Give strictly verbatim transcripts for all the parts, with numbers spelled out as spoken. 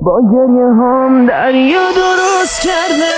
با گریه هم دریا درست کرده.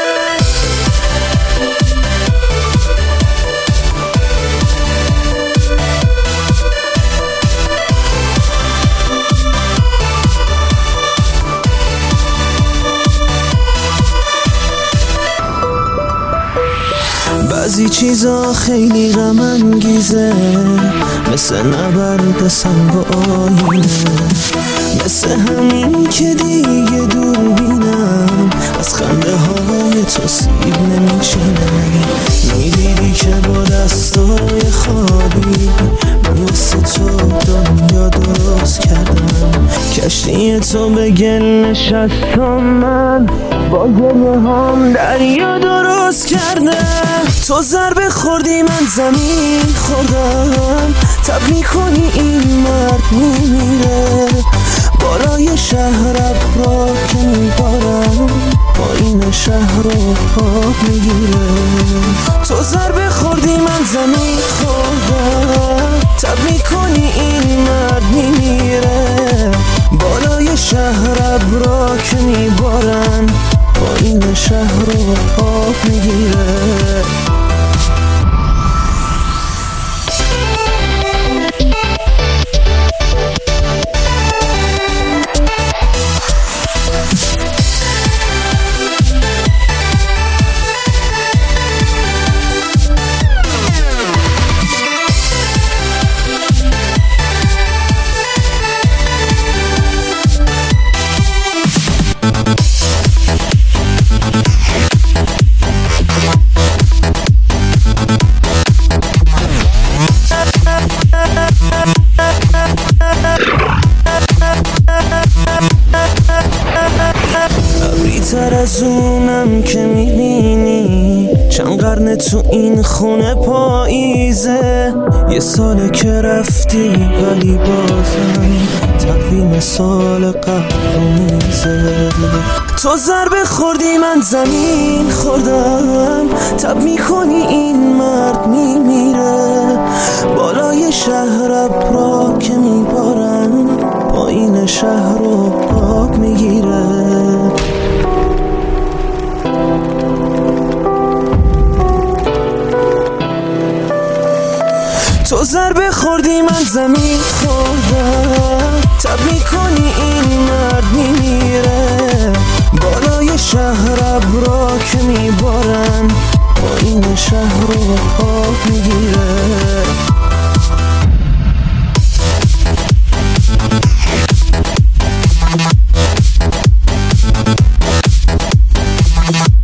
بعضی چیزا خیلی غم انگیزه، مثل نبرد سنگ و آینه، مثل همین که دیگه دور بینم از خنده های تو سیب نمیچینه. میدیدی که با دستای خالی من واسه تو دنیا درست کردم. کشتی تو به گل نشستم، من با گریه هم دریا درست کرده. تو ضربه خوردی من زمین خوردم، تب میکنی این مرد میمیره. بالای شهر ابرا که میبارم، پایین شهر رو پاک میگیره. تو ضربه خوردی من زمین خوردم، تب میکنی این مرد میمیره. بالای شهر ابرا که میبارن، پایین شهر رو پاک میگیره. تر از اونم که میبینی، چند قرن تو این خونه پاییزه. یه ساله که رفتی ولی بازم تقویم سال قبل میزه. تو ضربه خوردی من زمین خوردم، تب میکنی این مرد میمیره. بالای شهر ابرا که میبارن، پایین شهر رو پاک میگیره. تو ضربه خوردی من زمین خوردم، تب میکنی این مرد میمیره. بالای شهر ابرا که میبارن، پایین شهر رو پاک میگیره. We'll be right back.